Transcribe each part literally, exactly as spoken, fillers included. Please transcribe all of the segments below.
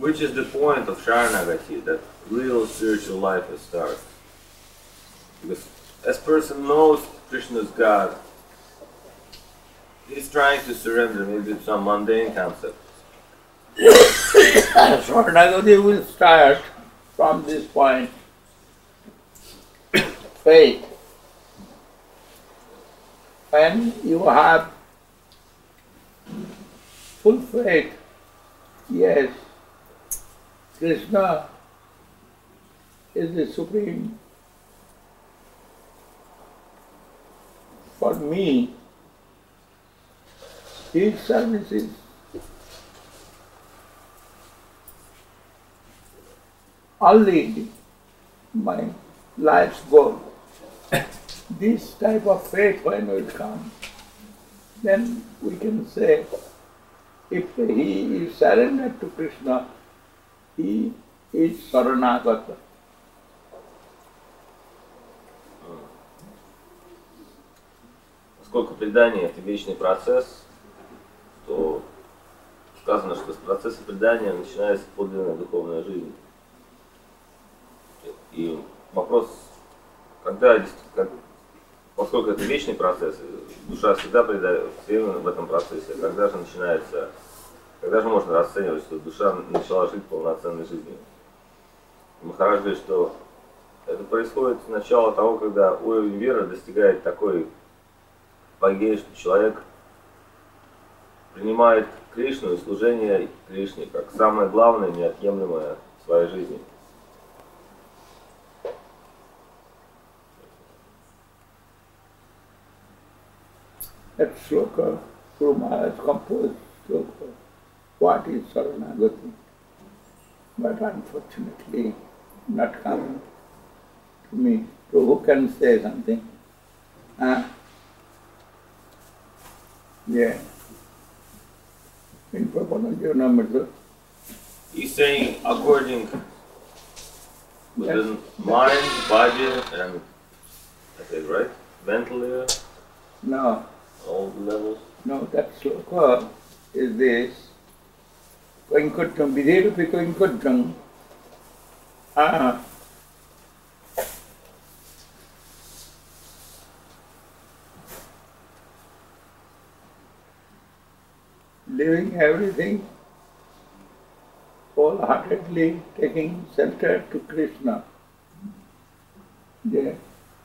which is the point of Sharanagati, that real spiritual life will start. Because as person knows Krishna is God, he's trying to surrender maybe to some mundane concept. Sharanagati will start from this point. Faith. When you have full faith, yes, Krishna is the supreme. For me, his service is only my life's goal. This type of faith, when will come, then we can say, if he is surrendered to Krishna, he is Saranagata. Поскольку предание — это вечный процесс, то сказано, что с процесса предания начинается подлинная духовная жизнь. И вопрос, когда, поскольку это вечный процесс, душа всегда предает, все время в этом процессе, когда же начинается, когда же можно расценивать, что душа начала жить полноценной жизнью? Махарадж говорит, что это происходит с начала того, когда уровень веры достигает такой апогеи, что человек принимает Кришну и служение Кришне как самое главное, неотъемлемое в своей жизни. That sloka, Guru Maharaj composed sloka, what is Saranagati? But unfortunately, not come to me. So who can say something? Huh? Yeah. In Prabhupada number. He's saying according within Yes. mind, body, and I said right, mentally, No, all the levels. no, that sloka is this. Koinkutram, Vidherupi Koinkutram. Ah. Leaving everything, wholeheartedly taking shelter to Krishna. Yeah.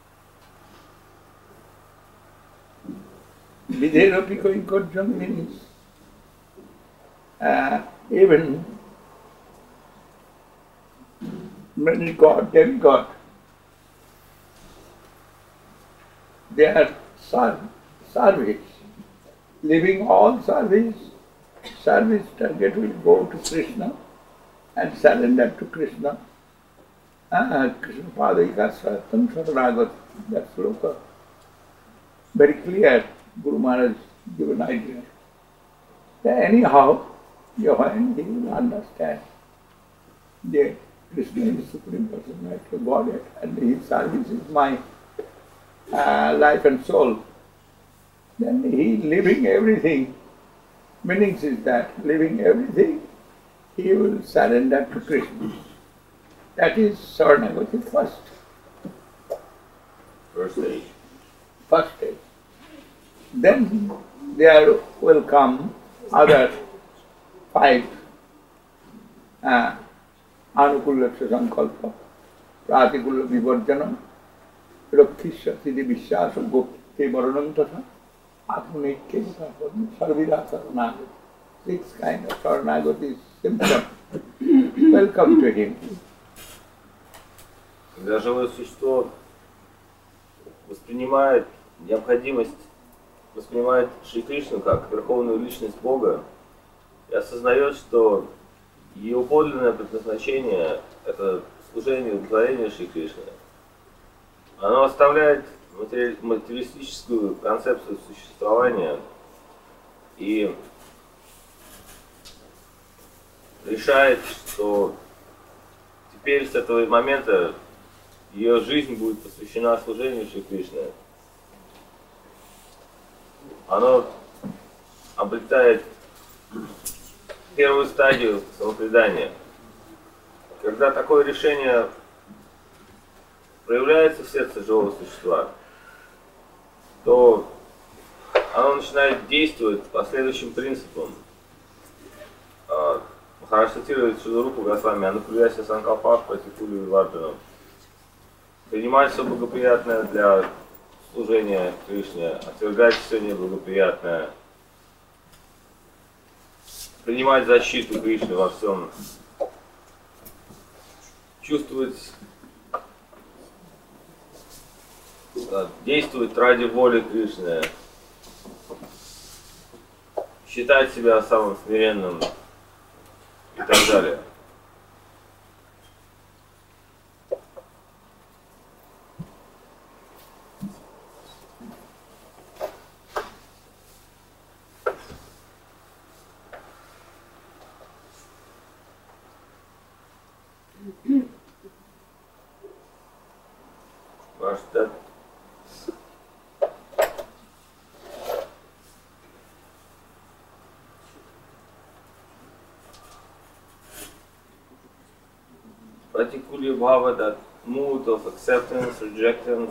Vidheropi Koinkotram means uh, even many god, demigod, they are ser- service. Leaving all service, service target will go to Krishna and surrender to Krishna. Ah, Krishna Padika Swatam Saranagat, that's sloka. Very clear, Guru Maharaj given idea. Anyhow, Johan, he will understand. Yeah, Krishna is Supreme Personality of Godhead and his service is my uh, life and soul. Then he leaving everything, meaning is that leaving everything, he will surrender to Krishna. That is Saranagati first. First stage. First stage. Then there will come other five uh, Anukulasya Sankalpa, Pratikulla Vivarjanam, Rakhisya Siddhi Vishwasa Gopte Varanam Tatha, Atmanekke Sarvira Saranagati. Six kind of Saranagati symptom. Welcome to him. Когда живое существо воспринимает необходимость, воспринимает Шри Кришну как верховную личность Бога и осознает, что его подлинное предназначение – это служение и удовлетворение Шри Кришны, оно оставляет матери... материалистическую концепцию существования и решает, что теперь с этого момента ее жизнь будет посвящена служению Шри Кришны. Оно обретает первую стадию самопредания. когда такое решение проявляется в сердце живого существа, то оно начинает действовать по следующим принципам. Махарадж цитирует Шиларупу Госвами: «Анукульяся санкалпах пратикули виварджанам». Принимать все благоприятное для служения Кришне, отвергать все неблагоприятное, принимать защиту Кришны во всем, чувствовать, действовать ради воли Кришны, считать себя самым смиренным и так далее. Ваш дед. Particularly bhava, that mood of acceptance, rejection.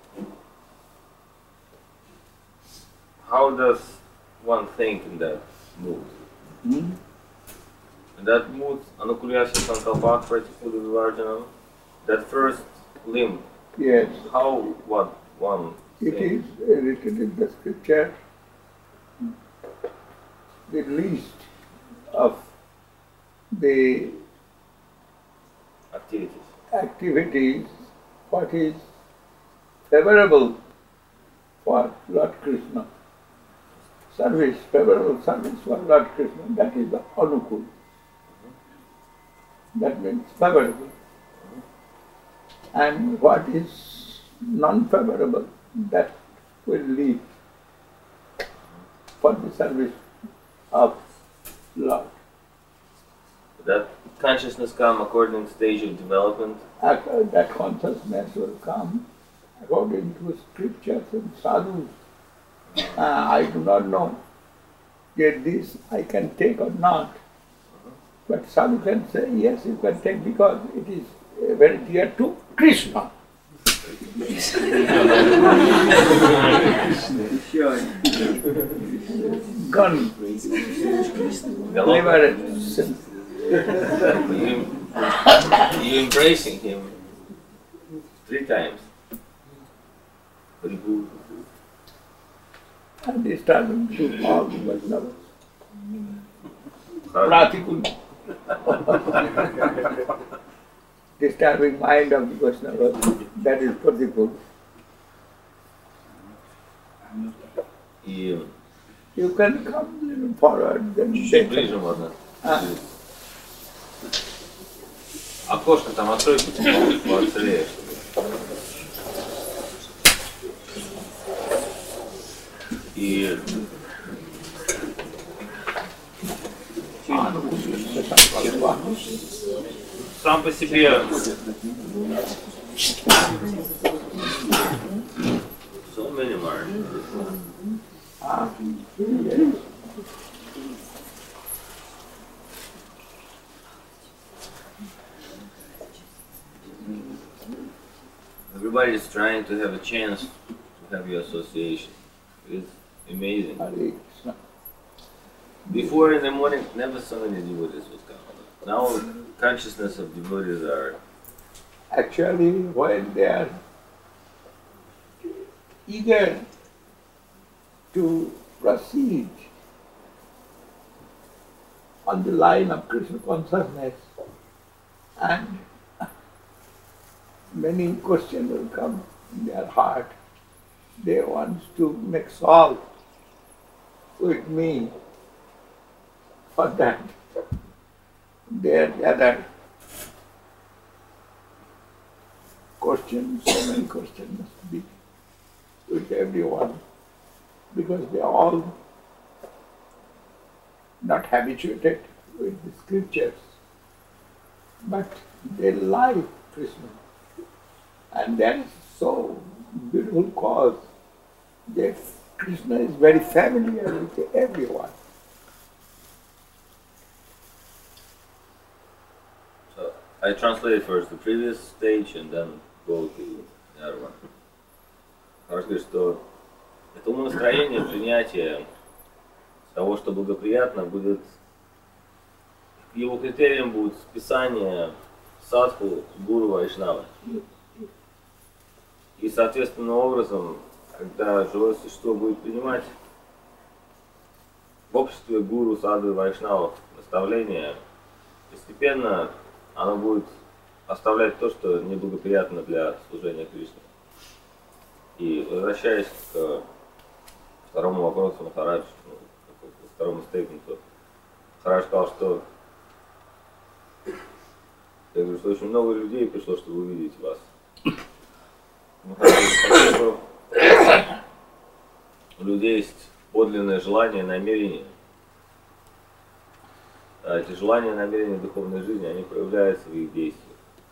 How does one think in that mood? Hmm? In that mood, anukulyasya sankalpak particularly vivarjanam, that first limb, Yes. how what one It thinks? is written in the scripture, the least of the Activities. activities, what is favorable for Lord Krishna. Service, favorable service for Lord Krishna, that is the anukul. That means favorable. And what is non-favorable, that will leave for the service of Lord. That consciousness come according to stage of development. After that consciousness will come according to scriptures and sadhus. Uh, I do not know that this I can take or not. But sadhu can say, yes, you can take because it is uh, very dear to Krishna. Gun, liberate. You, you embracing him three times. Very good. And they started to all the Vaishnavas. Pratikul. Disturbing mind of the Vaishnavas, that is Pratikul. И You can come a little forward, then чуть-чуть they ближе can. можно. А. Окошко там открой, поотстрелишь. И сам по себе so many more. Ah, yes. Everybody is trying to have a chance to have your association. It's amazing. Hare Krishna. Before in the morning, never so many devotees would come. Now, consciousness of devotees are Actually, when they are eager to proceed on the line of Krishna consciousness, and many questions will come in their heart. They want to make solve with me. For that, they are gathered. Questions, so many questions must be with everyone, because they are all not habituated with the scriptures, but they like Krishna. And that is so beautiful cause that Krishna is very familiar with everyone. so I translate first the previous stage and then go to the other one. Хорошо говорит, что это умонастроение, принятие того, что благоприятно, будет его критерием будет списание садху, гуру, вайшнавы. И соответственным образом, когда живое существо будет принимать в обществе гуру, саду и вайшнавов наставления, постепенно оно будет оставлять то, что неблагоприятно для служения Кришне. И возвращаясь к второму вопросу Махарадж, ну, к второму стейтменту, Махарадж сказал, что я говорю, что очень много людей пришло, чтобы увидеть вас. Махарадж сказал, что у людей есть подлинное желание, намерение. А эти желания, намерения духовной жизни, они проявляются в их действиях.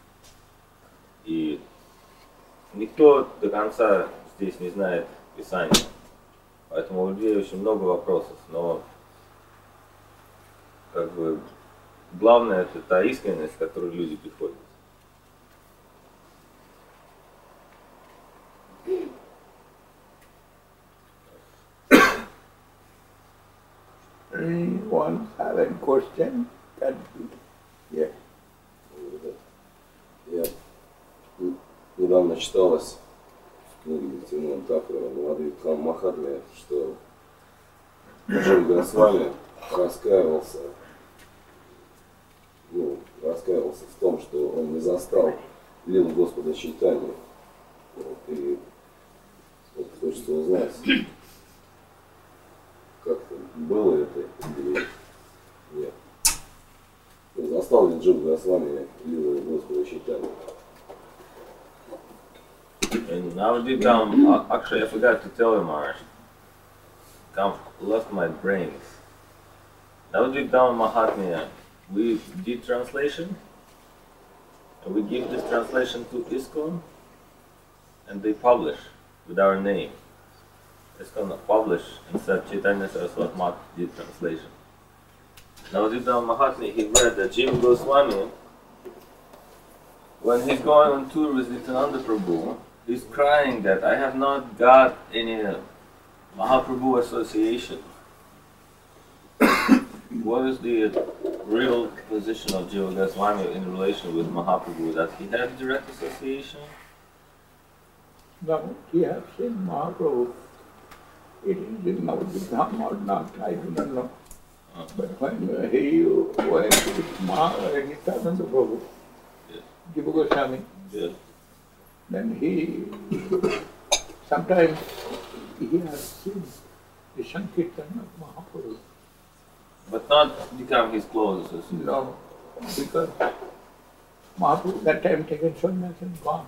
И никто до конца здесь не знает Писания. Поэтому у людей очень много вопросов. Но как бы главное это та искренность, с которой люди приходят. Anyone have any question? Can be. Yeah. Я недавно читалось в книге Тимона Такера «Мадхидхам Махатмия», что Джим Госвами раскаивался, ну, раскаивался в том, что он не застал лилу Господа Чайтаньи. Вот, и вот хочется узнать, как было это или нет. Ну, застал ли Джим Госвами лилу Господа Чайтаньи? And Navadip Dham, actually I forgot to tell him, Maharaj. Come, left my brains. Navadip Dham Mahatmya, we did translation. And we give this translation to ISKCON. And they publish with our name. ISKCON publish and said Chaitanya Saraswati Mat did translation. Navadip Dham Mahatmya, he read that Jiva Goswami, when he's going on tour with Nityananda Prabhu, he's crying that I have not got any Mahaprabhu association. What is the real position of Jiva Goswami in relation with Mahaprabhu? That he has direct association? No, he has seen Mahaprabhu. It is in Navadip Dham or not, I do not know. Uh, But when he went with Maha Nityananda Prabhu, yes, Jiva Goswami, yes. then he, sometimes he has seen the Sankirtan of Mahaprabhu. But not become his close associate. No, because Mahaprabhu that time taken sannyas and gone.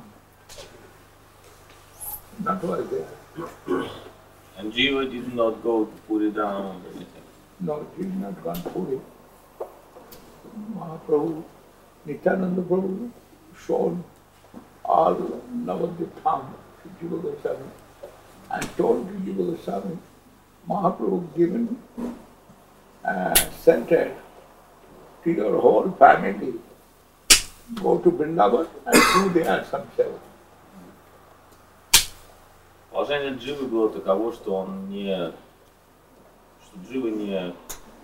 Not was there. And Jiva did not go to Puri Dham or anything. No, he did not gone Puri. Mahaprabhu, Nityananda Prabhu shown all Navadip Dham to Jiva Goswami and told to Jiva Goswami, Mahaprabhu given uh, scented to your whole family, go to Vrindavan and do there some seva. Положение Дживы было таково, что он не, что Джива не,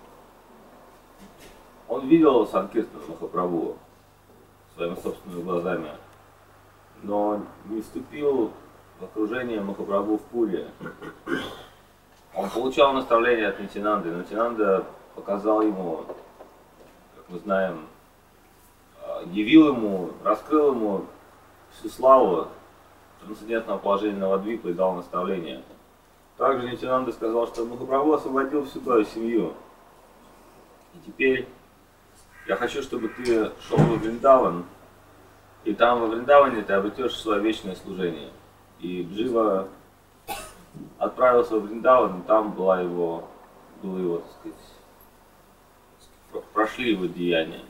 он видел Санкиртан Махапрабху своими собственными глазами, но не вступил в окружение Махапрабху в Пури. Он получал наставления от Нитянанды, но Нитянанда показал ему, как мы знаем, явил ему, раскрыл ему всю славу трансцендентного положения Навадвипы и дал наставление. Также Нитянанда сказал, что Махапрабху освободил всю твою семью. И теперь я хочу, чтобы ты шел во Вриндаван, и там во Вриндаване ты обретешь свое вечное служение. И Джива отправился в Вриндаван, и там была его, было его, так сказать, прошли его деяния.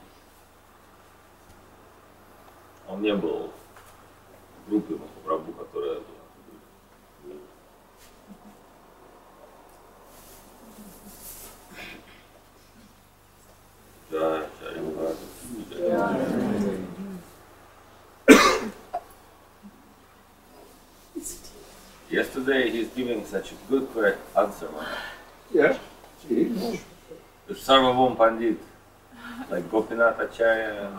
Он не был в группе Махапрабху, которая была. Да, Yesterday he's giving such a good correct answer, man. Yeah, he knows. The Sarvabhaum Pandit, like Gopinath Acharya.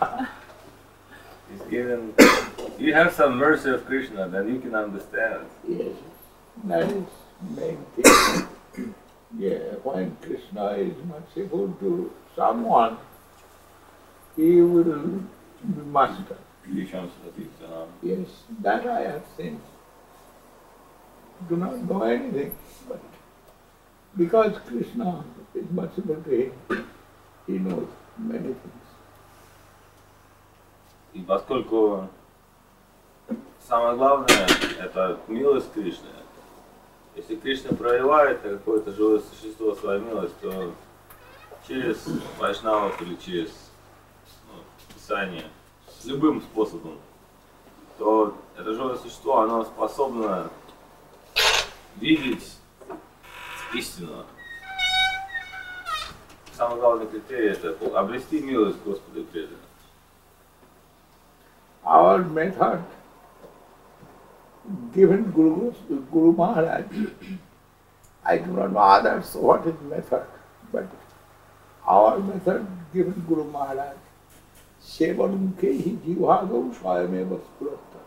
He's given. You have some mercy of Krishna, then you can understand. Yes, that is main thing. Yeah, when Krishna is merciful to someone, he will be master. Yes, that I have seen. Do not know anything, but because Krishna is merciful to him, he knows many things. И поскольку самое главное это милость Кришны, если Кришна проявляет на какое-то живое существо свою милость, то через вайшнавов или через ну, писание, любым способом, то это живое существо, оно способно видеть истину. Самый главный критерий это обрести милость Господа и преданных. Our method given Guru, Guru Maharaj, I do not know others what is method, but our method given Guru Maharaj, Sevanumkehi Jivhagam Swayameva Spuratta.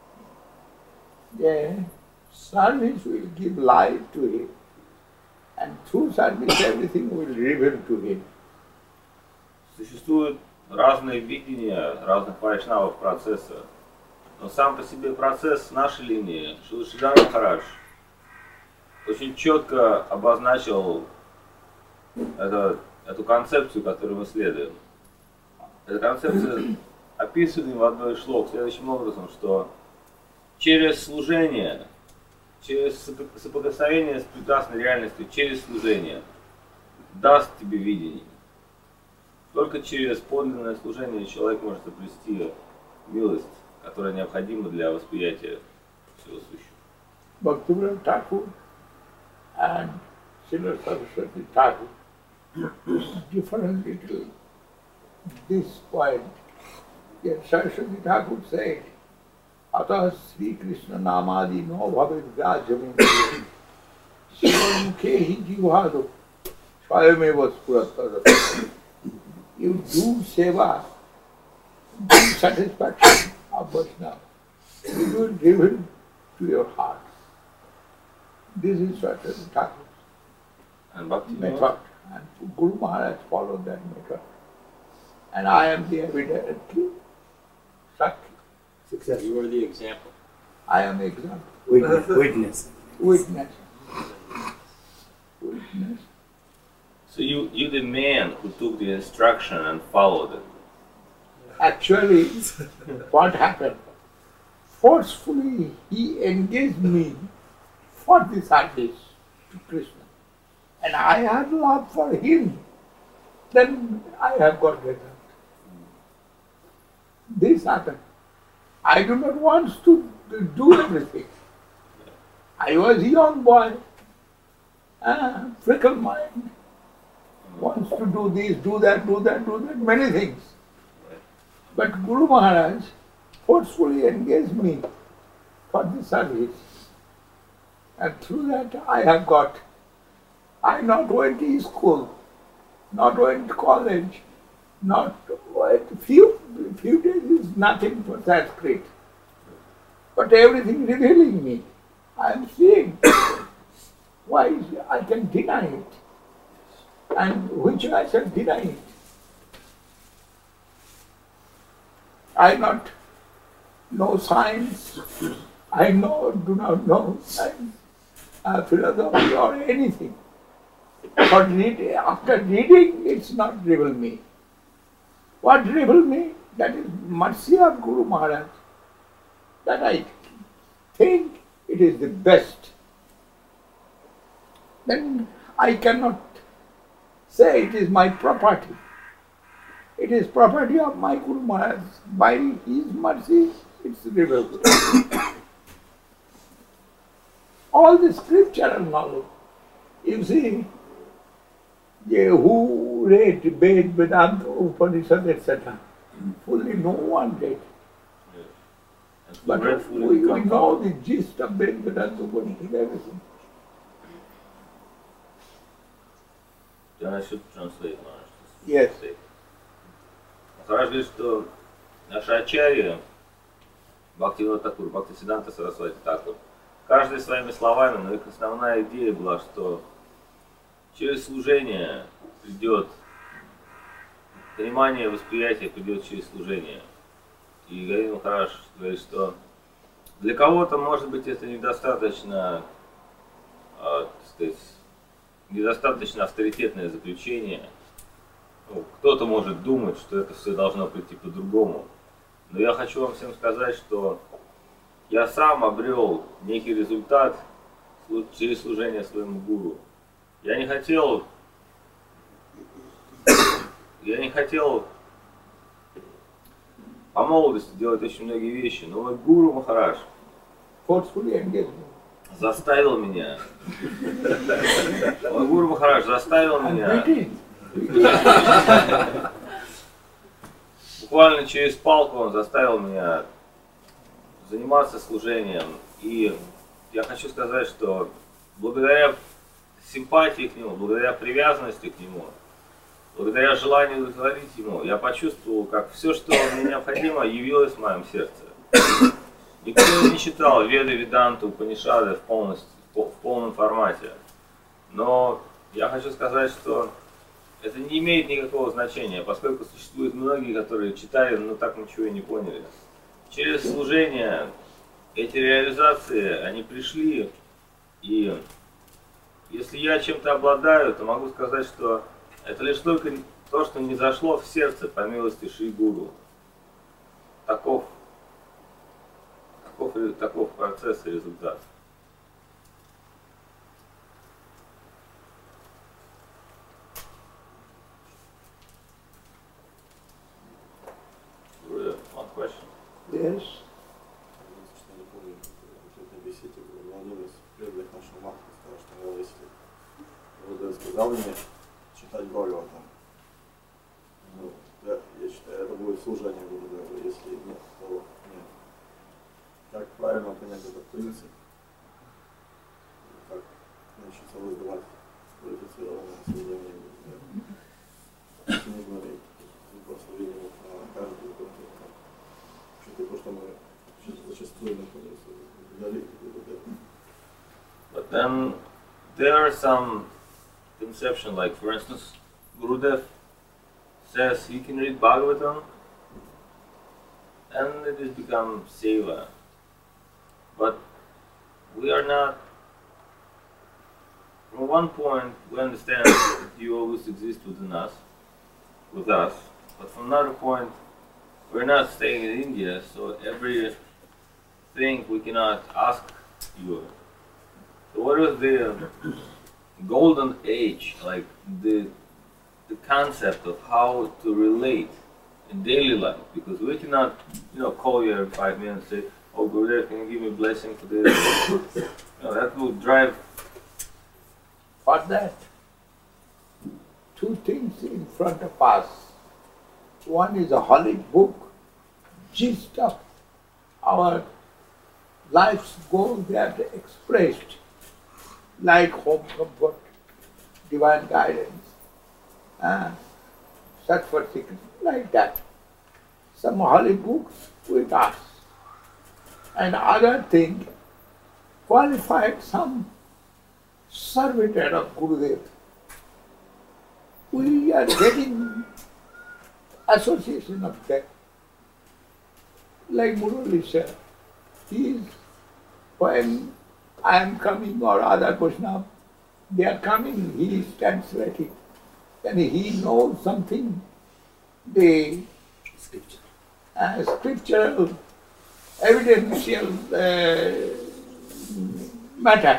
Yeah, service will give light to him, and through service everything will reveal to him. Существуют разные видения разных вайшнавов процесса. Но сам по себе процесс нашей линии, Шрила Шридхар Махарадж, очень четко обозначил это, эту концепцию, которую мы следуем. Эта концепция описана в одной шлок следующим образом, что через служение, через соприкосновение с прекрасной реальностью, через служение даст тебе видение. Только через подлинное служение человек может обрести милость, которая необходима для восприятия всего сущего. Bhaktivinoda Thakur and Srila Saraswati Thakur different little this point. Yet Saraswati Thakur said, Atah Sri Krishna Namadi no bhavet grajyamin Shivanmukhehi jivhado swayameva spuratta. You do seva, do satisfaction of Vaishnava. It will reveal to your heart. This is Saraswati Thakur's And Bhakti method. And Guru Maharaj followed that method. And I am the evident Sakhi. Success. You are the example. I am the example. Witness. Witness. Witness. Witness. So you, you the man who took the instruction and followed it. Actually, what happened? Forcefully he engaged me for the service to Krishna. And I had love for him. Then I have got result. This happened. I do not want to do everything. I was a young boy, uh, fickle mind, wants to do this, do that, do that, do that, many things. But Guru Maharaj forcefully engaged me for the service. And through that I have got, I not went to school, not went to college, not went, few, few days is nothing for Sanskrit. But everything revealing me. I am seeing. Why I can deny it? And which I shall deny it? I not know science, I know, do not know science, uh, philosophy or anything. But read, after reading, it's not revealed me. What revealed me? That is mercy of Guru Maharaj. That I think it is the best. Then I cannot say it is my property. It is property of my Guru Maharaj. By his mercy, it's revealed. All the scriptural knowledge. You see, yeah, who read Ved, Vedanta, Upanishad, et cetera. Fully no one read. And But gratefully we, we become know humble. the gist of Bhakti Vedanta Upanishad and everything. Then I should translate now. Yes. Махарадж говорит, что наши ачарьи, Бхактивинода Такур, Бхактисиданта Сарасвати Такур, каждый своими словами, но их основная идея была, что через служение придет понимание, восприятие придет через служение. И Гави Махарадж говорит, что для кого-то, может быть, это недостаточно, а, так сказать, недостаточно авторитетное заключение. Ну, кто-то может думать, что это все должно прийти по-другому. Но я хочу вам всем сказать, что я сам обрел некий результат через служение своему гуру. Я не хотел, я не хотел по молодости делать очень многие вещи, но мой гуру Махарадж Forcefully engaged. заставил меня. Мой гуру Махарадж заставил And меня. waiting. Буквально через палку он заставил меня заниматься служением. И я хочу сказать, что благодаря симпатии к нему, благодаря привязанности к нему, благодаря желанию удовлетворить ему, я почувствовал, как все, что мне необходимо, явилось в моем сердце. Никто не читал Веды, Веданту, Упанишады в, полностью, в полном формате. Но я хочу сказать, что это не имеет никакого значения, поскольку существуют многие, которые читали, но так ничего и не поняли. Через служение эти реализации, они пришли, и если я чем-то обладаю, то могу сказать, что это лишь только то, что не зашло в сердце по милости Шри Гуру. Таков, таков, таков процесс и результат. One question. Yes. Что я не помню, в этой беседе был один из преданных нашего Махараджа сказал, что если Гурудев сказал мне читать Бхагаватам, ну, да, я считаю, это будет служение Гурудеву, если нет, то нет. Как правильно понять этот принцип? Как научиться воздавать квалифицированное служение Гурудеву? Нужно ли благословение на каждую конкретно? Что-то то, что мы зачастую находимся вдали от Гурудева. But then there are some conception, like for instance, Gurudev says he can read Bhagavatam and it has become seva. But we are not, from one point we understand that you always exist within us, with us, but from another point we're not staying in India, so everything we cannot ask you. So what is the golden age, like the the concept of how to relate in daily life? Because we cannot, you know, call you every five minutes and say, "Oh, Gurudev, can you give me a blessing for this?" You know, that will drive. For that, two things in front of us. One is a holy book, gist of our life's goals that are expressed, like home comfort, divine guidance, uh, search for secret, like that. Some holy books with us. And other thing, qualified some servitor of Gurudev. We are getting association of that. Like Murali said, he is, when I am coming or other Vaishnava, they are coming, he stands waiting. Then he knows something, the Scripture. uh, scriptural, evidential uh, matter.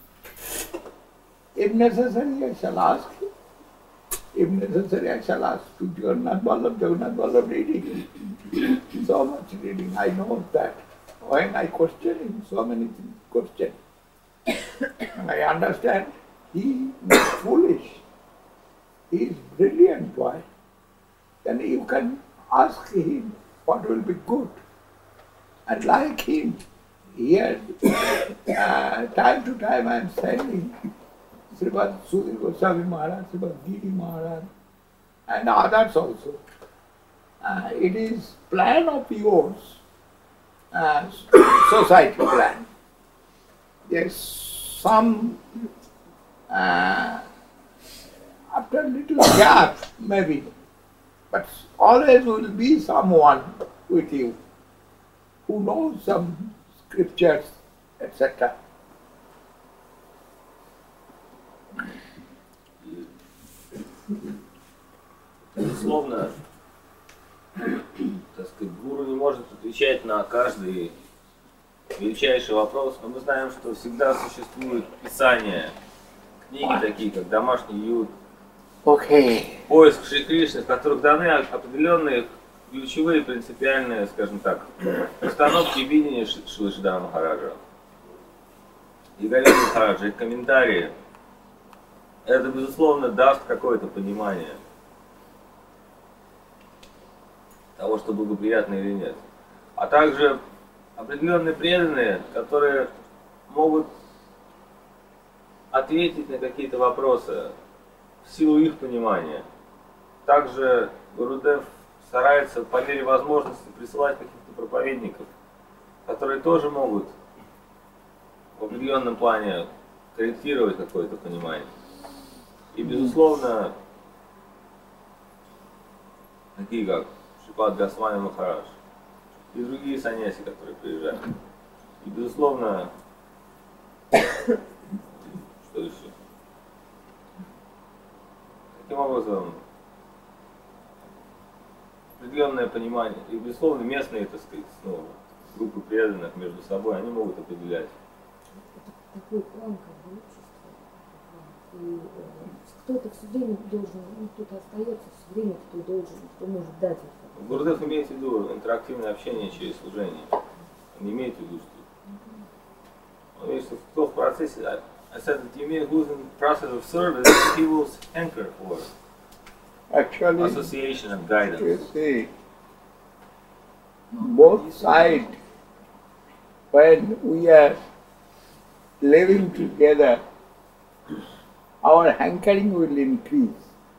If necessary, I shall ask him. If necessary, I shall ask to Jagannath Vallabh, Jagannath Vallabh reading. So much reading, I know that. When I question him, so many things question. And I understand he is not foolish. He is brilliant boy. Then you can ask him what will be good. And like him, here, uh, time to time I am sending Srimad Sudhir Goswami Maharaj, Srimad Giri Maharaj, and others also. Uh, it is plan of yours, uh, society plan. There's some, uh, after a little gap maybe, but always will be someone with you who knows some scriptures, et cetera. Безусловно, так сказать, гуру не может отвечать на каждый величайший вопрос, но мы знаем, что всегда существуют писания, книги такие, как «Домашний уют», Okay. «Поиск Шри Кришны», в которых даны определенные ключевые, принципиальные, скажем так, установки и видения Шрилы Шридхара Махараджа. И Говинда Махараджа, и комментарии. Это, безусловно, даст какое-то понимание того, что благоприятно или нет. А также определенные преданные, которые могут ответить на какие-то вопросы в силу их понимания. Также Гурудев старается по мере возможности присылать каких-то проповедников, которые тоже могут в определенном плане корректировать какое-то понимание. И, безусловно, такие как Шрипад Госвами Махарадж и другие саньяси, которые приезжают. И, безусловно, что еще? Таким образом, определенное понимание, и, безусловно, местные, так сказать, ну, группы преданных между собой, они могут определять. Это такой план, как бы, общества. И э, кто-то все время должен, ну, кто-то остается все время, кто должен, кто может дать это. Гурудев имеет в виду интерактивное общение через служение. Он не имеет в виду, что... Он имеет в виду, кто в процессе... I said that you mean who's in the process of service, he will hanker for Actually, association and guidance. you see, both sides, when we are living together, our hankering will increase.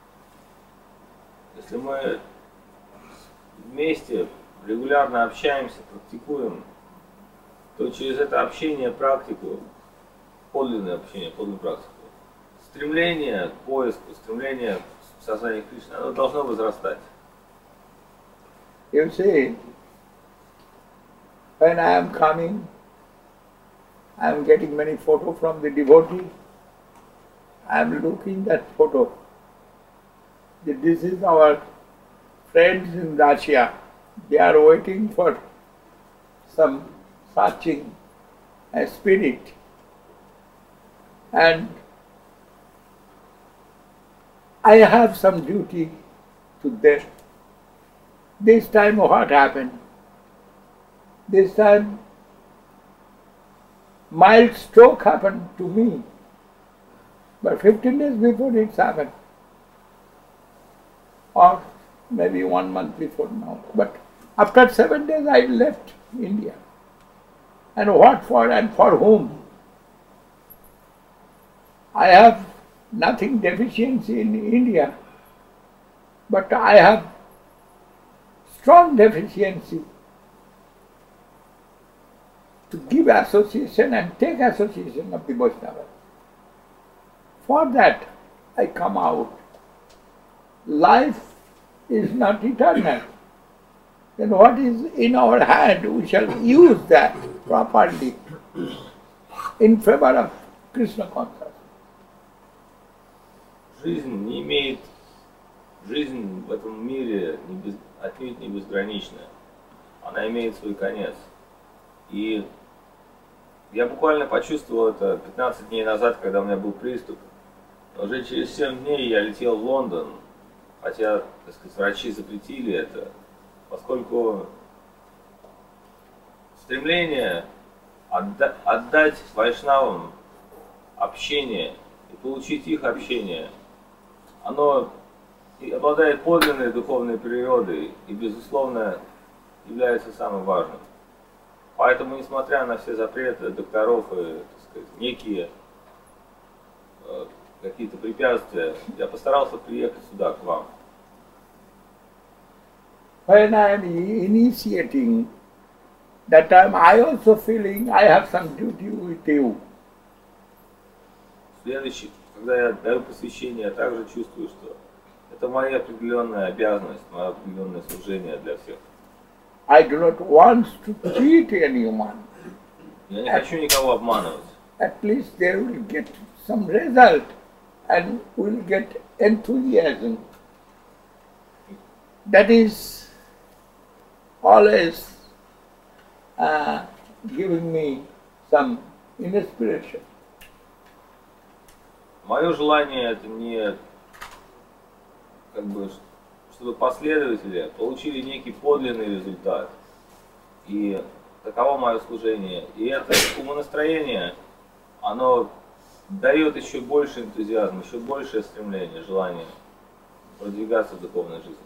Если мы вместе регулярно общаемся, практикуем, то через это общение, практику, подлинное общение, подлинную практику, стремление к поиску, стремление к сознанию Кришны, оно должно возрастать. You see, when I am coming, I am getting many photos from the devotee. I am looking at photo. This is our friends in Russia. They are waiting for some searching a spirit. And I have some duty to them. This time what happened? This time mild stroke happened to me. But fifteen days before it's happened. Or maybe one month before now. But after seven days I left India. And what for and for whom? I have nothing deficiency in India, but I have strong deficiency to give association and take association of the Vaishnava. For that I come out. Life is not eternal. Then what is in our hand, we shall use that properly in favor of Krishna consciousness. Жизнь не имеет, жизнь в этом мире не без, отнюдь не безграничная. Она имеет свой конец. И я буквально почувствовал это пятнадцать дней назад, когда у меня был приступ. Но уже через семь дней я летел в Лондон, хотя, так сказать, врачи запретили это, поскольку стремление отда- отдать вайшнавам общение и получить их общение, оно и обладает подлинной духовной природой и, безусловно, является самым важным. Поэтому, несмотря на все запреты докторов и, так сказать, некие э, какие-то препятствия, я постарался приехать сюда, к вам. When I am initiating, that time I also feeling I have some duty with you. Следующий, когда я даю посвящение, я также чувствую, что это моя определенная обязанность, мое определенное служение для всех. I do not want to cheat anyone. Я не хочу никого обманывать. At least they will get some result and will get enthusiasm. That is always uh, giving me some inspiration. Мое желание это не как бы, чтобы последователи получили некий подлинный результат. И таково мое служение. И это умонастроение, оно дает еще больше энтузиазма, еще большее стремление, желание продвигаться в духовной жизни.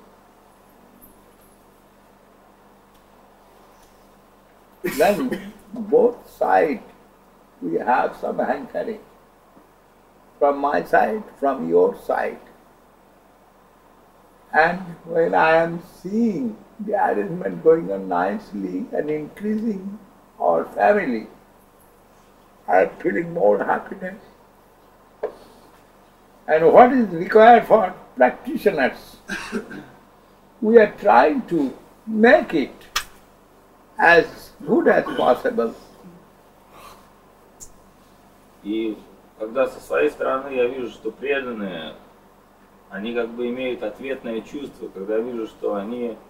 Then both sides we have some hankering. From my side, from your side. And when I am seeing the arrangement going on nicely and increasing our family, I am feeling more happiness. And what is required for practitioners? We are trying to make it as good as possible. И когда со своей стороны я вижу, что преданные, они как бы имеют ответное чувство, когда я вижу, что они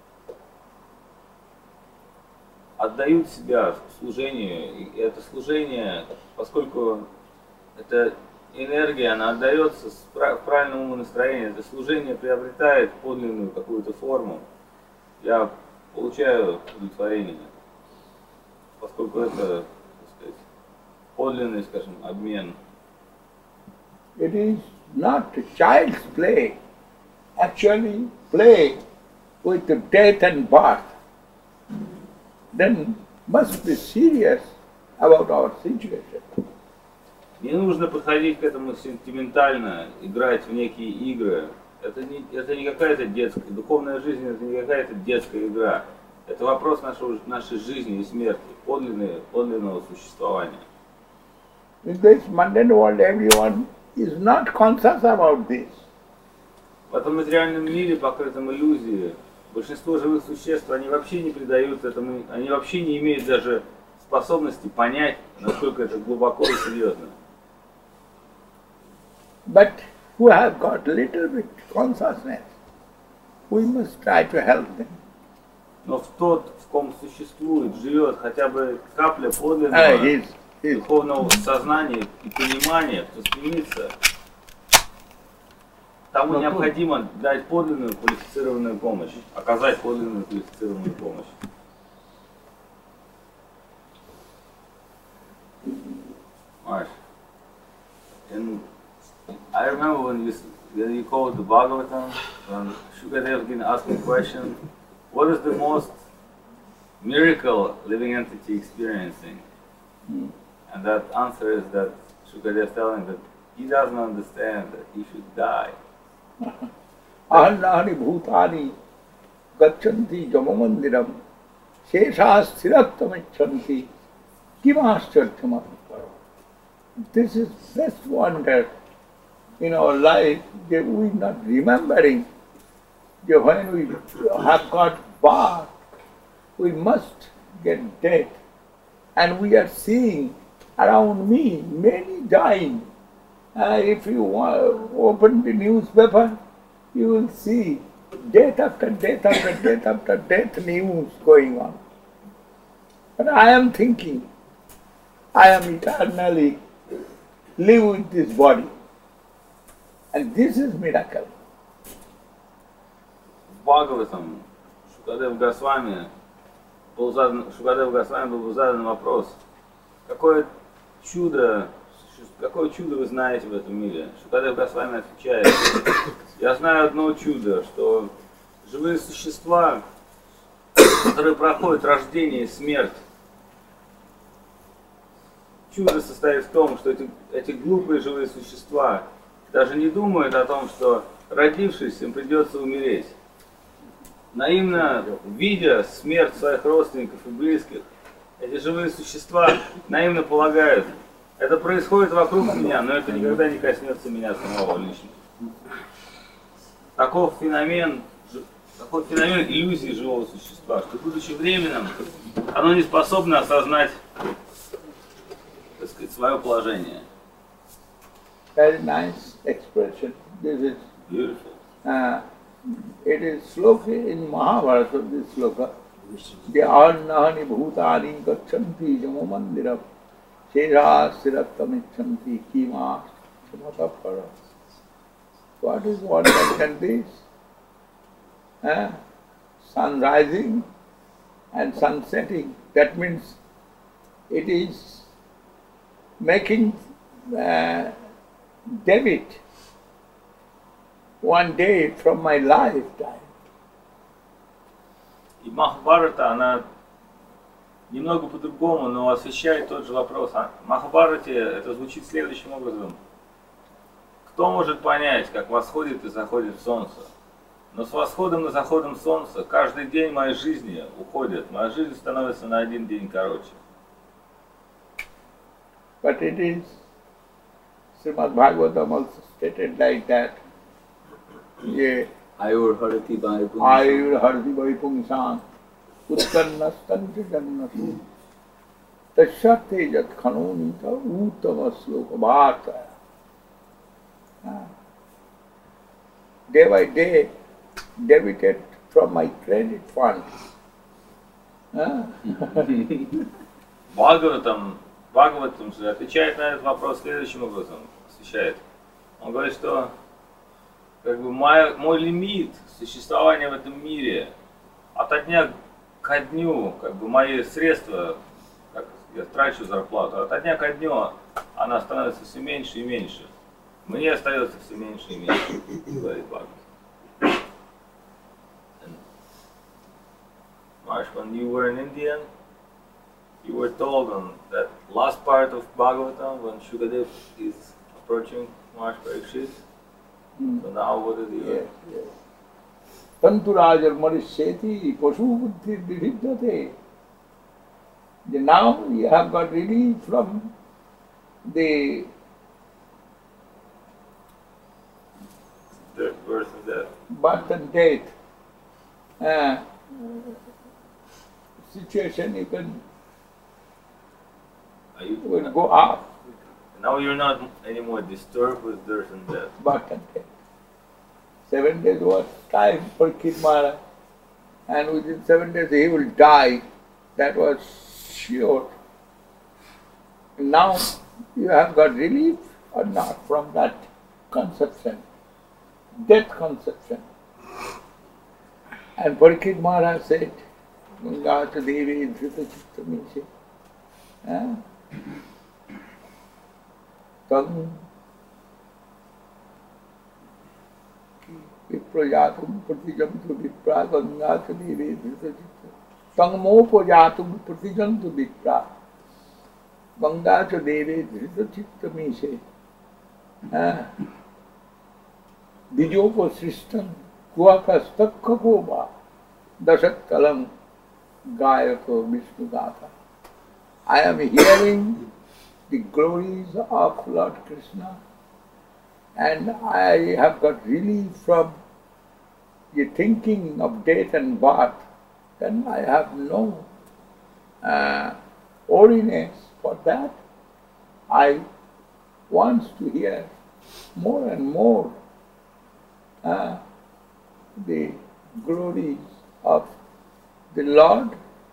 отдают себя служению, и это служение, поскольку это энергия, она отдается в правильном умонастроении, это служение приобретает подлинную какую-то форму, я получаю удовлетворение, поскольку это, так сказать, подлинный, скажем, обмен. It is not child's play, actually play with the death and birth. Then must be serious about our situation. Не нужно подходить к этому сентиментально, играть в некие игры. Это не, это не какая-то детская, духовная жизнь, это не какая-то детская игра. Это вопрос нашего, нашей жизни и смерти, подлинного, подлинного существования. In this mundane world, everyone is not conscious about this. В этом материальном мире, покрытом иллюзией, большинство живых существ, они вообще не придают этому, они вообще не имеют даже способности понять, насколько это глубоко и серьезно. But who have got little bit consciousness, we must try to help them. Но в тот, в ком существует, живет хотя бы капля Uh, подлинного his, his, духовного сознания и понимания, кто стремится, тому Но необходимо дать подлинную квалифицированную помощь, оказать подлинную квалифицированную помощь. Marsh. And I remember when you when you called the Bhagavatam, when Shukadev didn't ask me a question, what is the most miracle living entity experiencing? Hmm. And that answer is that Shukadev telling that he doesn't understand that he should die. ahannani bhutani gachanti jamamandiram shesha sthirattamicchanti kimaschartyam. This is best wonder in our life that we not remembering that when we have got birth, we must get death. And we are seeing around me many dying. Uh, if you uh, open the newspaper, you will see death after death after death after death news going on. But I am thinking, I am eternally live with this body. And this is miracle. В Бхагаватам Шукадев Госвами был задан, Шукадев Госвами был задан вопрос, какое чудо, какое чудо вы знаете в этом мире? Шукадев Госвами отвечает, я знаю одно чудо, что живые существа, которые проходят рождение и смерть, чудо состоит в том, что эти, эти глупые живые существа даже не думают о том, что, родившись, им придется умереть. Наивно видя смерть своих родственников и близких, эти живые существа наивно полагают, это происходит вокруг меня, но это никогда не коснется меня самого лично. Таков феномен, такой феномен иллюзии живого существа, что, будучи временным, оно не способно осознать, так сказать, свое положение. Very nice expression. This is, Beautiful. uh, it is sloka in Mahabharata, this sloka. Dhyānāni bhūtāni gachanti jamo mandiram shirāsiratamichanti kīmās chamatapara. What is wonder than this? Uh, sun rising and sun setting. That means it is making uh, debit one day from my lifetime. И Махабхарата, она немного по-другому, но освещает тот же вопрос. В Махабхарате это звучит следующим образом. Кто может понять, как восходит и заходит солнце? Но с восходом и заходом солнца каждый день моей жизни уходит. Моя жизнь становится на один день короче. But it is, Srimad Bhagavatam also stated like that. Yeah. Ayur harati vaipung. Ayur hardi vaipungsan uttannastancha jannasu tasyate jat khanonita uttama sloka bhata. Day by day, debited from my credit fund. Бхагаватам, Бхагаватам же отвечает на этот вопрос следующим образом, освещает. Он говорит, что как бы мой, мой лимит существования в этом мире от дня ко дню, как бы мои средства, как я трачу зарплату, от дня ко дню она становится все меньше и меньше. Мне остается все меньше и меньше, говорит Бхагаватам. Marsh, when you were in India, you were told on that last part of Bhagavatam when Shukadev is approaching Marsh Parikshit. Mm. So now what is the Yes, yes. Tanturajar marisheti pashu buddhi vividdhate. Now you have got relief from the death, birth and death. birth and death uh, situation. You can Are you, will go up, now you're not anymore disturbed with birth and death. birth and death. Seven days was time for Kid Maharaj, and within seven days he will die. That was sure. Now you have got relief or not from that conception, death conception. And Parikshit Maharaj said, Gangata Devi Dhrita Chittamise. Tam Viprajatum Pratijantu Vipra Gangata Devi Dhrita Chitta. Tangmopajatum Pratijantu Vipra Gangata Devi Dhrita Chittamise. Dijopa Sristan Kuakastakkakoba Dasakalam Gayato Vishnu Gatha. I am hearing the glories of Lord Krishna, and I have got relief from the thinking of death and birth. Then I have no uh, ordinance for that. I want to hear more and more uh, the glories of the Lord,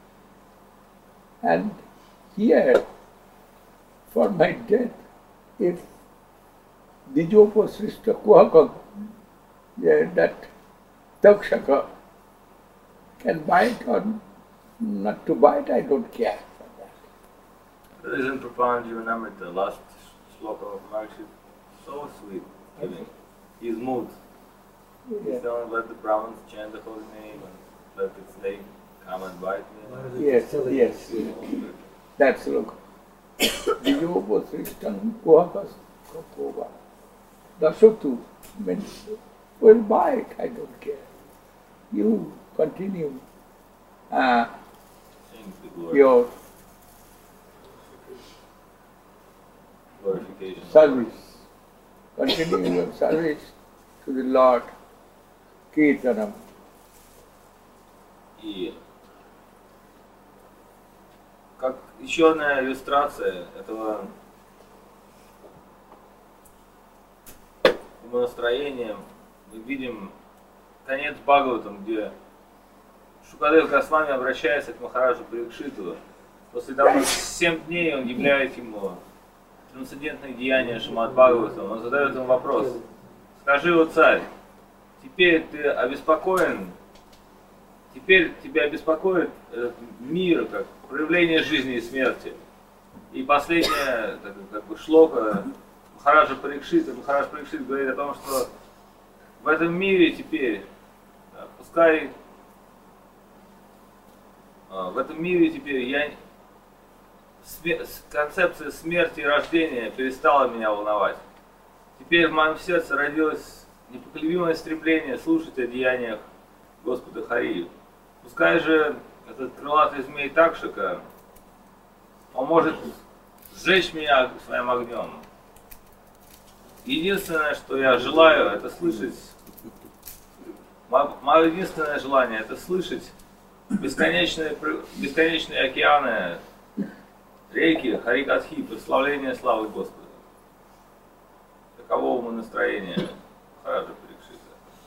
and here for my death, if Dijopa Srishta Kuhaka, yeah, that Takshaka can bite or not to bite, I don't care for that. Isn't profound, you remember the last sloka of Markshit? So sweet. I mean, he's moved. Yeah. He's telling let the Brahmins chant the holy name and let the snake come and bite me. Yes, yes, that's look. Dijopo Srishtam Kuhakas Kapova. Dasotu means, well, buy it, I don't care. You continue uh, your Glorification. service. Continue your service to the Lord. Kirtanam. И как еще одна иллюстрация этого умонастроения, мы видим конец Бхагаватам, где Шукадев Госвами обращается к Махараджу Парикшиту. После того, как семь дней он являет ему трансцендентные деяния Шримад Бхагаватам, он задает ему вопрос: скажи, о царь, теперь ты обеспокоен, теперь тебя беспокоит этот мир, как проявление жизни и смерти. И последняя так, как бы шлока Махараджа Парикшита, Махарадж Парикшит говорит о том, что в этом мире теперь, да, пускай а, в этом мире теперь я смер, концепция смерти и рождения перестала меня волновать. Теперь в моем сердце родилось непоколебимое стремление слушать о деяниях Господа Хари. Пускай же этот крылатый змей Такшика поможет сжечь меня своим огнем. Единственное, что я желаю, это слышать, мое единственное желание, это слышать бесконечные, бесконечные океаны, реки, Харикатхи, прославление славы Господа. Таково умонастроение Махараджа Парикшита.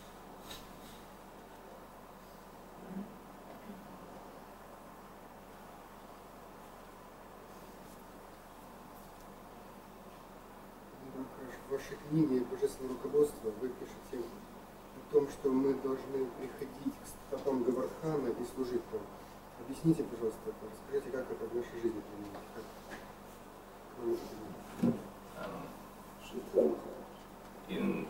В вашей книге «Божественное руководство» вы пишете о том, что мы должны приходить к стопам Говардхана и служить там. Объясните, пожалуйста, это. Расскажите, как это в нашей жизни применить. In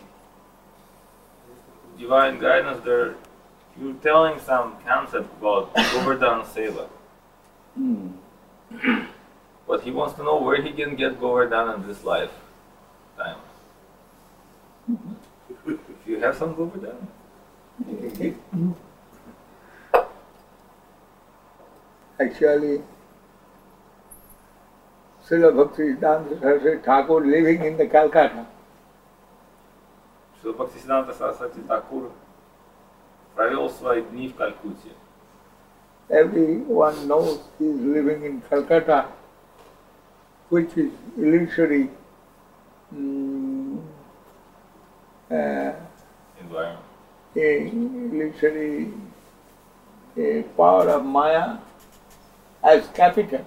Divine Guidance, there you're telling some concept about Govardhan Seva. Hmm. But he wants to know where he can get Govardhan in this lifetime. If you have some Govardhan, you can give. Actually, Srila Bhaktisiddhanta Saraswati Thakur living in the Calcutta. Шрила Бхактисиддханта Сарасвати Такур провел свои дни в Калькутте. Everyone knows he is living in Calcutta, which is illusory um, uh, Environment. illusory uh, power of Maya as capital.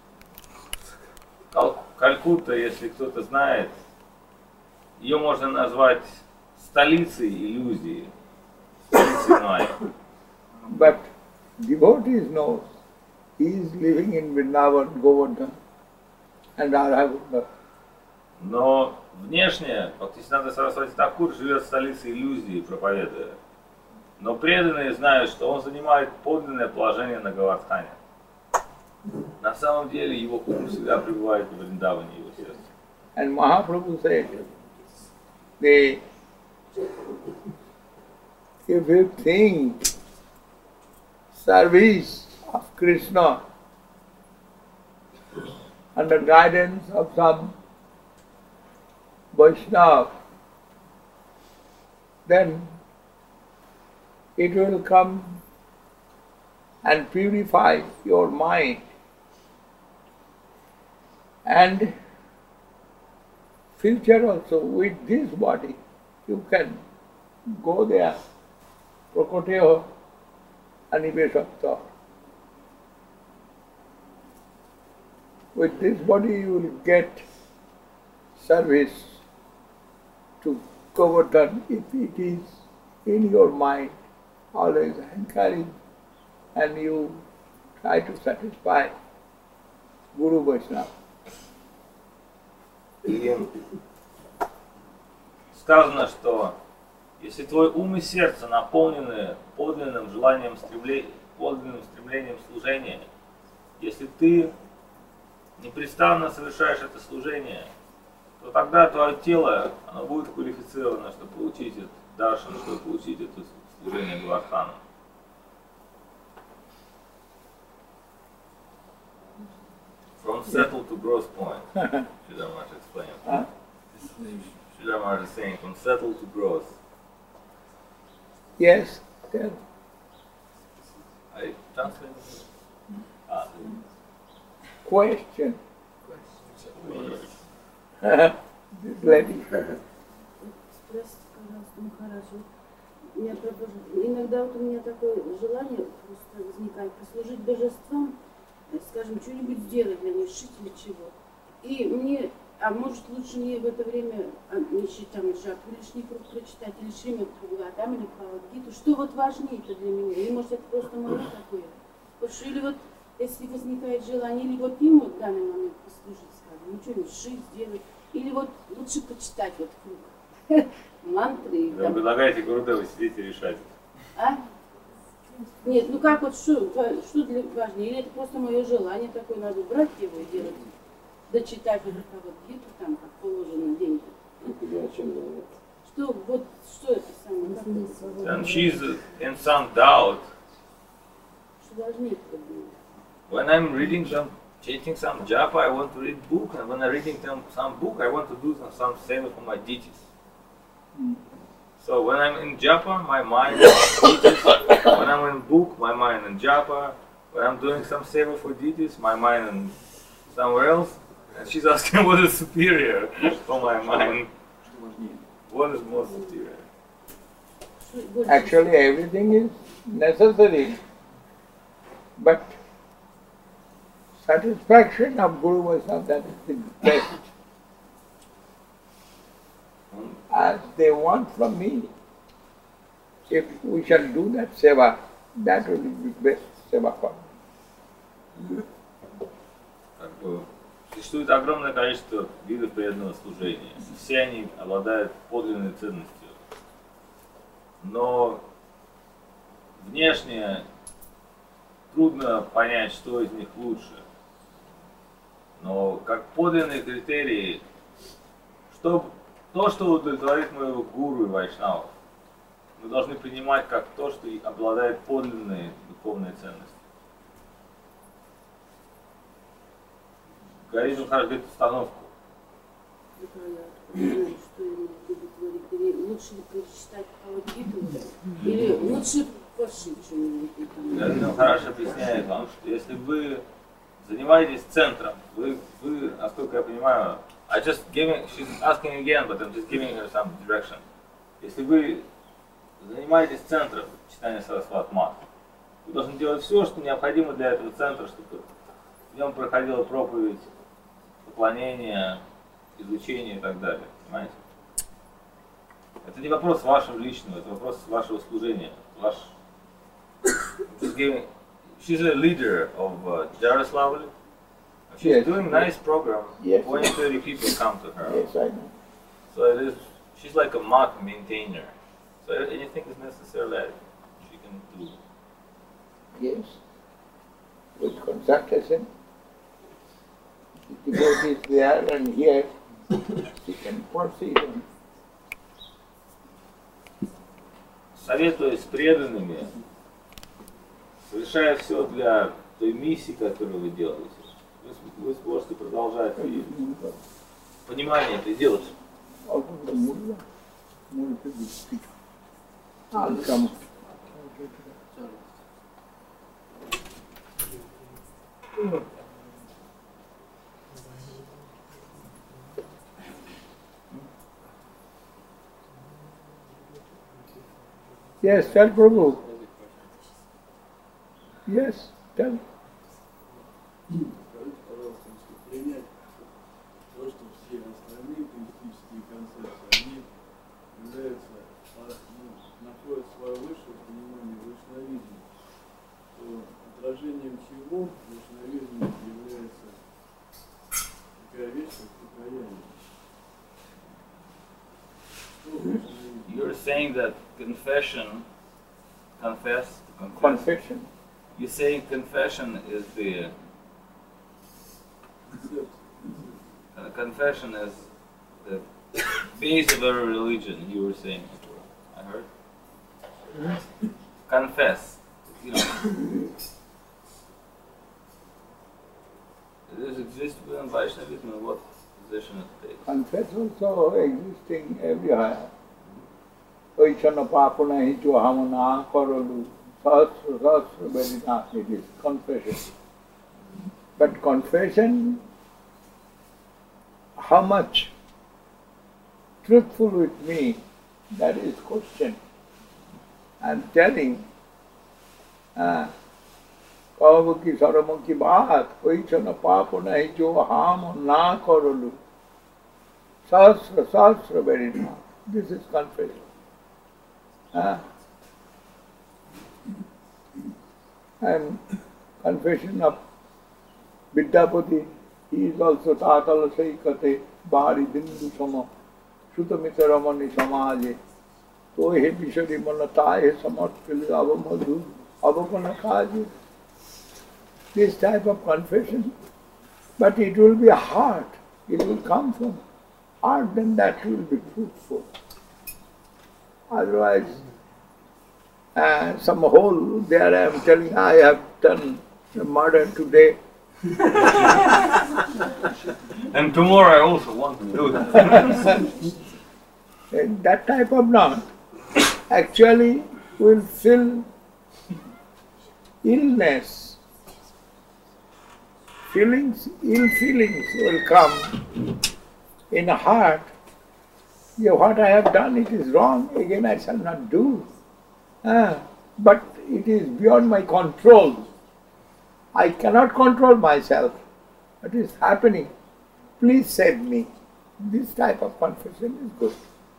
Кал- Калькутта, если кто-то знает, ее можно назвать столицей иллюзии, столицей Майя. But devotees knows he is living in Vrindavan, Govardhan and Radha. Но внешне Бхактисиддханта Сарасвати Такур живет в столице иллюзии, проповедуя. Но преданные знают, что он занимает подлинное положение на Говардхане. На самом деле его ум всегда пребывает в Вриндаване, его сердце. And Mahaprabhu said, they, if you think service of Krishna under guidance of some Vaishnava, then it will come and purify your mind. And future also, with this body, you can go there, Prakoteho, Anivesapta. With this body you will get service to Govardhan if it is in your mind, always encourage, and you try to satisfy Guru Vaishnava. И сказано, что если твой ум и сердце наполнены подлинным желанием, стремле... подлинным стремлением служения, если ты непрестанно совершаешь это служение, то тогда твое тело, оно будет квалифицировано, чтобы получить этот даршан, чтобы получить это служение Гавардхану. From settle to gross point, Sridhar Maharaj explained. Huh? Sridhar Maharaj is saying from settle to gross. Yes, tell. I translate. Ah, Question. This lady. Спросите, пожалуйста, Махарадж, вот меня пропож- иногда вот у меня такое желание просто возникает послужить божествам, э, скажем, что-нибудь сделать для них, шить или чего. И мне, а может лучше мне в это время а, не читать там Джапу, лишний круг прочитать, или Шримад Бхагаватам, или Бхагавад-гиту, что вот важнее-то для меня, или может это просто мое такое. Потому что или вот если возникает желание, или вот им вот в данный момент послужить, скажем, ну что-нибудь шить, сделать, или вот лучше почитать вот круг. Мантры. вы предлагаете Гурудеву сидеть и решать. А? Нет, ну как вот, что, что для важнее? Или это просто мое желание такое, надо брать его и делать, дочитать вот Бхагавад-гиту, там, как положено день-то. Что, вот, что это самое? Как это? And she's in some doubt. Что важнее это было? When I'm reading some, chanting some japa, I want to read book, and when I'm reading some, some book, I want to do some, some seva for my deities. So when I'm in japa, my mind is deities. When I'm in book, my mind in japa. When I'm doing some seva for deities, my mind in somewhere else. And she's asking what is superior for my mind. What is more superior? Что больше Actually, everything is necessary, but satisfaction of Guru Vaishnava, that is the best. As they want from me, if we shall do that seva, that will be the best seva for me. Как бы, существует огромное количество видов преданного служения. Все они обладают подлинной ценностью. Но внешне трудно понять, что из них лучше. Но как подлинные критерии, что, то, что удовлетворит моего гуру и вайшнавов, мы должны принимать как то, что и обладает подлинной духовной ценностью. Горизон говорит установку. Я знаю, что именно удовлетворит. Или лучше перечитать Бхагавад-гиту, или лучше пошить что-нибудь там. Горизон хорошо объясняет вам, что если вы занимаетесь центром, вы, вы, насколько я понимаю, I just giving, she's asking again, but I'm just giving her some direction. Если вы занимаетесь центром читания Сарасват Мат, вы должны делать все, что необходимо для этого центра, чтобы в нем проходила проповедь, поклонение, изучение и так далее. Понимаете? Это не вопрос вашего личного, это вопрос вашего служения. Ваш... She's, giving, she's a leader of uh, Jaroslavl. She's Yes. doing nice program. Yes. twenty, thirty people come to her. Yes, I know. So it is, she's like a mat maintainer. So anything is necessary that she can do. Yes. With consultation, the devotee is there and here, she can proceed. Советуясь с преданными, совершая все для той миссии, которую вы делаете, вы, вы сможете продолжать и понимание это делать. Come. Yes, tell Prabhu. Yes, tell. Скажите, пожалуйста, если принять то, что все остальные теистические концепции, они являются, ну, находят свое высшее понимание в вайшнавизме, то отражением чего вайшнавизм является такая вещь, как покаяние. Что вайшнавизм? You're saying that confession, confess, confess. Confession. You're saying confession is the Deception. Confession is the base of every religion, you were saying before. I heard. Confess. You know. Does it exist within Vaishnavism, and what position it takes? Confess also existing everywhere. Oichana papuna hichu hamana karalu sahasra sahasra vedina. It is confession. But confession, how much truthful with me, that is question. I am telling, ah, कहब की शर्म की बात कोई छन पाप नहीं जो हम ना करलु सहस्र सहस्र वेरिना. This is confession. Ah. And confession of Vidyapati, he is also Tatala Saikate Bari Bindu Sama Sutamita Ramani Samaje. तो हे विषय मन ताए समर्थ अब मधु अब कौन काज. This type of confession, but it will be hard. It will come from heart, then that will be fruitful. Otherwise, uh, some whole there I am telling I have done a murder today. And tomorrow I also want to do that. And that type of not actually will fill illness. Feelings, ill feelings will come in a heart. Yeah, what I have done, it is wrong, again I shall not do. Ah, but it is beyond my control. I cannot control myself. What is happening? Please save me. This type of confession is good.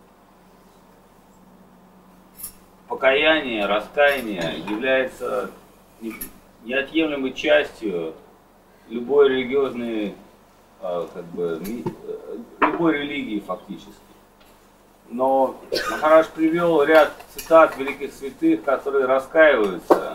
Покаяние, раскаяние является неотъемлемой частью любой религиозной, как бы, любой религии фактически. Но Махарадж привел ряд цитат великих святых, которые раскаиваются,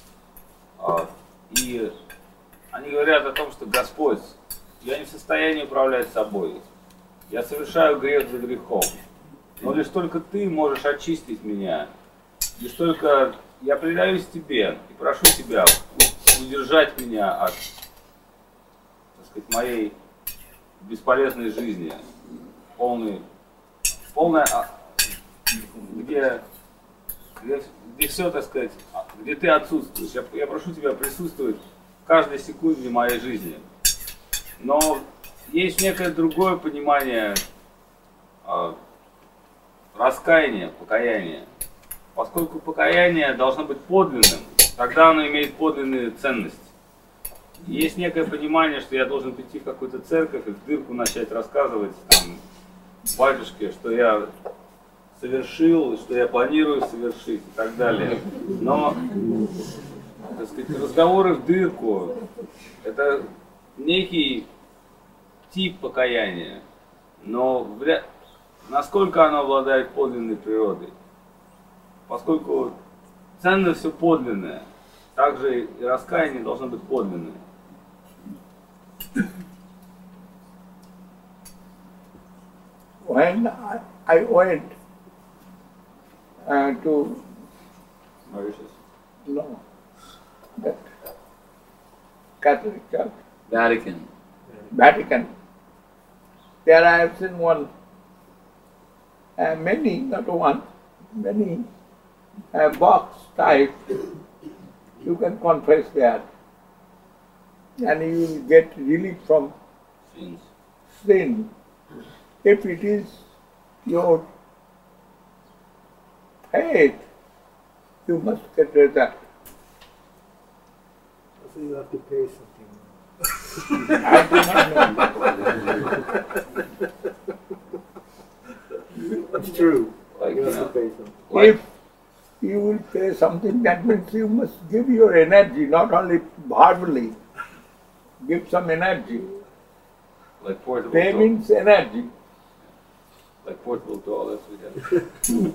и они говорят о том, что Господь, я не в состоянии управлять собой, я совершаю грех за грехом, но лишь только Ты можешь очистить меня, лишь только я предаюсь Тебе и прошу Тебя удержать меня от, так сказать, моей бесполезной жизни, полной, полная, где, где, где все, так сказать, где Ты отсутствуешь. Я, я прошу Тебя присутствовать в каждой секунде моей жизни. Но есть некое другое понимание э, раскаяния, покаяния. Поскольку покаяние должно быть подлинным, тогда оно имеет подлинные ценности. И есть некое понимание, что я должен прийти в какую-то церковь и в дырку начать рассказывать там, батюшке, что я совершил, что я планирую совершить и так далее. Но, так сказать, разговоры в дырку – это некий тип покаяния, но вряд... насколько оно обладает подлинной природой. Поскольку ценно все подлинное, также и раскаяние должно быть подлинное. When I, I went uh, to Mauritius. no, that Catholic Church, Vatican. Vatican, there I have seen one, uh, many, not one, many uh, box type. You can confess there, and you will get relief from Sins. sin. If it is your faith, you must get result. So you have to pay something. I do not know. That's true. Like, You you have to know, pay something. like, If you will pay something, that means you must give your energy, not only verbally. Give some energy. like portable, Pay to- means energy. like portable toilets we have.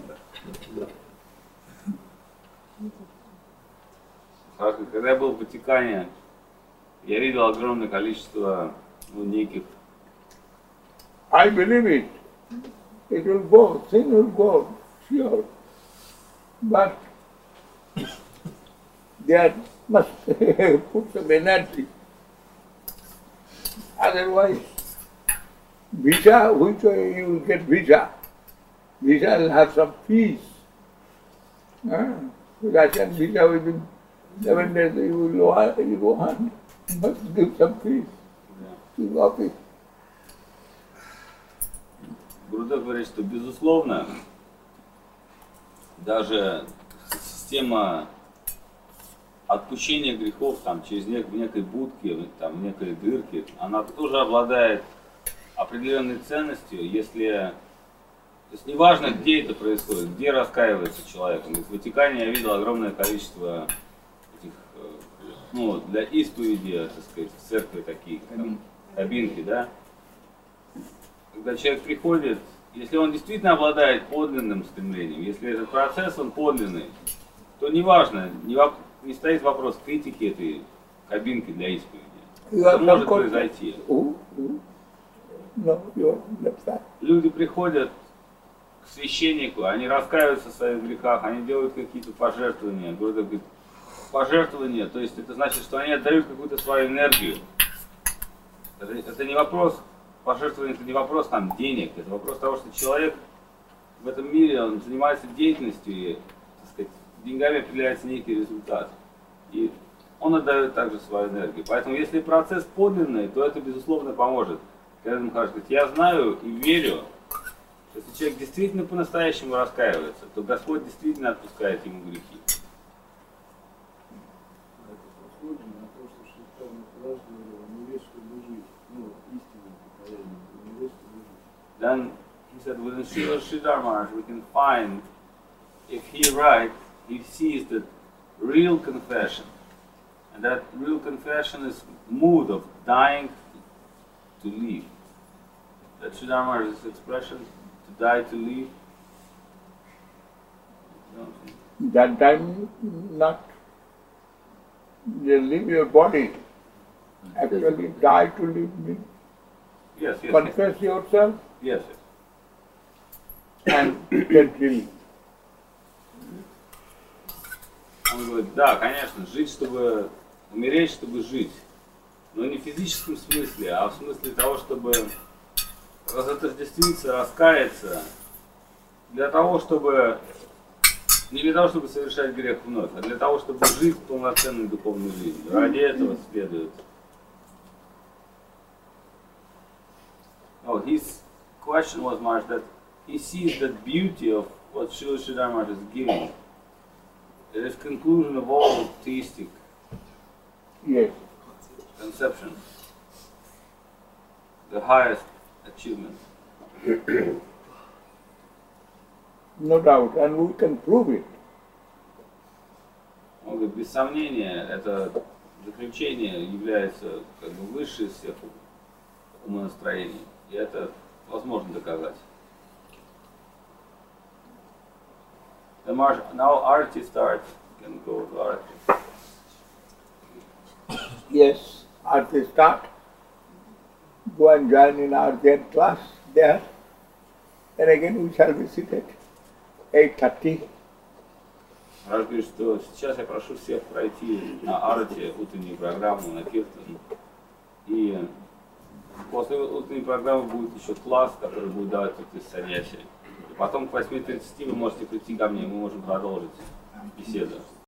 Когда я был в Ватикане, я видел огромное количество ну, неких. I believe it. It will go, sin will go, sure. But there must put some energy. Otherwise, visa, which way you will get visa? Visa will have some fees. Huh? Russian visa within seven days you will go on, you go on. You must give some fees to the office. Гурдев говорит, что безусловно даже система отпущения грехов там, через нек- в некой будке, там, в некой дырке, она тоже обладает определенной ценностью, если... То есть неважно, где это происходит, где раскаивается человек. В Ватикане я видел огромное количество этих, ну, для исповеди, так сказать, в церкви такие, там, кабинки, да. Когда человек приходит, если он действительно обладает подлинным стремлением, если этот процесс, он подлинный, то неважно, не, воп- не стоит вопрос критики этой кабинки для исповеди. Это может произойти. Who? Who? No, you understand. Люди приходят к священнику, они раскаиваются в своих грехах, они делают какие-то пожертвования. Гурдев говорит, пожертвования, то есть это значит, что они отдают какую-то свою энергию. Это, это не вопрос, пожертвование это не вопрос там денег, это вопрос того, что человек в этом мире, он занимается деятельностью, и, так сказать, деньгами определяется некий результат. И он отдает также свою энергию. Поэтому если процесс подлинный, то это безусловно поможет. Когда Махарадж говорит, я знаю и верю, что если человек действительно по-настоящему раскаивается, то Господь действительно отпускает ему грехи. Это похоже на то, что Шридхар Махарадж говорил, умереть, чтобы жить. Ну, истинное покаяние, умереть, чтобы жить. Then he said, within Srila Sridhar Maharaj, we can find, if he writes, he sees that real confession, and that real confession is mood of dying to live. That Sridhar Maharaj's expression, to die to live. You know, That time not you leave your body. Actually die to live means yes, yes, confess yourself yes, yes. and get killed. Он говорит, да, конечно, жить, чтобы умереть, чтобы жить. Но не в физическом смысле, а в смысле того, чтобы разотождествиться, раскаяться, для того, чтобы не для того, чтобы совершать грех вновь, а для того, чтобы жить полноценной духовной жизнью. Ради этого следует. Oh, his question was, Maharaj, that he sees the beauty of what Srila Sridhar Maharaj is giving. It is conclusion of all theistic Yes. conception, the highest achievement. No doubt, and we can prove it. Он говорит, без сомнения, это заключение является как бы высшей из всех умонастроений, и это возможно доказать. The march, now Arati starts. You can go to Arati. Yes, at the start, go and join in our Zen class there. And again we shall be seated eight thirty. Раз говорит, что сейчас я прошу всех пройти на Арати утреннюю программу, на Киртан. И после утренней программы будет еще класс, который будет давать тут из саньяси. И потом к восьми тридцати вы можете прийти ко мне, и мы можем продолжить беседу.